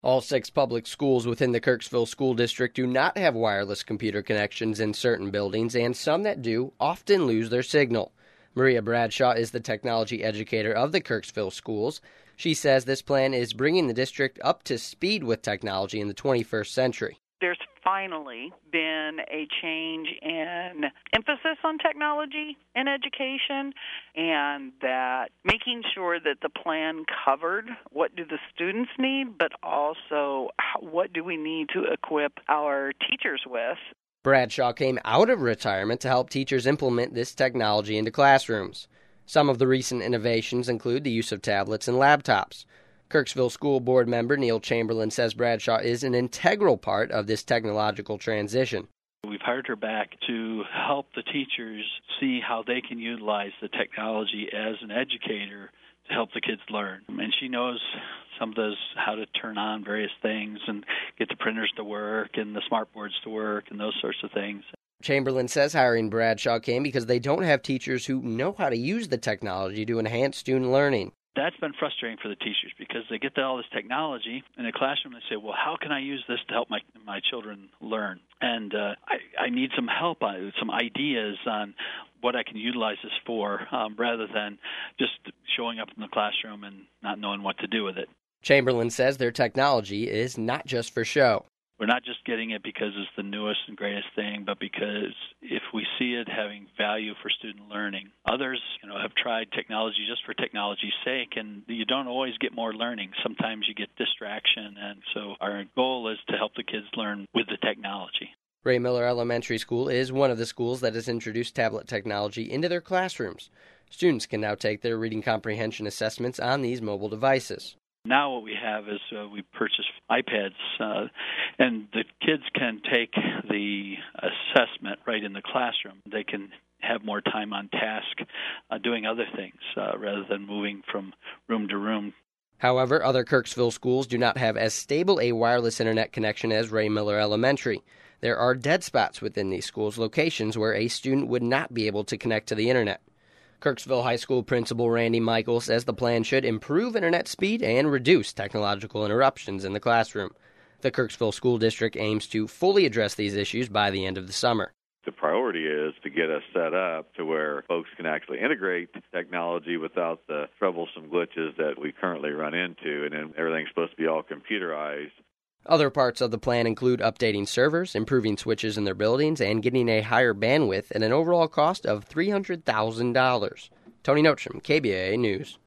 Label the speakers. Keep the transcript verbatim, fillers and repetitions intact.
Speaker 1: All six public schools within the Kirksville School District do not have wireless computer connections in certain buildings, and some that do often lose their signal. Maria Bradshaw is the technology educator of the Kirksville schools. She says this plan is bringing the district up to speed with technology in the twenty-first century.
Speaker 2: There's finally been a change in emphasis on technology in education, and that making sure that the plan covered what do the students need, but also what do we need to equip our teachers with.
Speaker 1: Bradshaw came out of retirement to help teachers implement this technology into classrooms. Some of the recent innovations include the use of tablets and laptops. Kirksville School Board member Neil Chamberlain says Bradshaw is an integral part of this technological transition.
Speaker 3: We've hired her back to help the teachers see how they can utilize the technology as an educator to help the kids learn. And she knows some of those, how to turn on various things and get the printers to work and the smart boards to work and those sorts of things.
Speaker 1: Chamberlain says hiring Bradshaw came because they don't have teachers who know how to use the technology to enhance student learning.
Speaker 3: That's been frustrating for the teachers because they get all this technology in the classroom and say, well, how can I use this to help my my children learn? And uh, I, I need some help, on, some ideas on what I can utilize this for, um, rather than just showing up in the classroom and not knowing what to do with it.
Speaker 1: Chamberlain says their technology is not just for show.
Speaker 3: We're not just getting it because it's the newest and greatest thing, but because if we see it having value for student learning. Others, you know, have tried technology just for technology's sake, and you don't always get more learning. Sometimes you get distraction, and so our goal is to help the kids learn with the technology.
Speaker 1: Ray Miller Elementary School is one of the schools that has introduced tablet technology into their classrooms. Students can now take their reading comprehension assessments on these mobile devices.
Speaker 3: Now what we have is uh, we purchase iPads, uh, and the kids can take the assessment right in the classroom. They can have more time on task uh, doing other things uh, rather than moving from room to room.
Speaker 1: However, other Kirksville schools do not have as stable a wireless internet connection as Ray Miller Elementary. There are dead spots within these schools, locations where a student would not be able to connect to the internet. Kirksville High School Principal Randy Michael says the plan should improve internet speed and reduce technological interruptions in the classroom. The Kirksville School District aims to fully address these issues by the end of the summer.
Speaker 4: The priority is to get us set up to where folks can actually integrate technology without the troublesome glitches that we currently run into, and then everything's supposed to be all computerized.
Speaker 1: Other parts of the plan include updating servers, improving switches in their buildings, and getting a higher bandwidth at an overall cost of three hundred thousand dollars. Tony Notcham, K B A A News.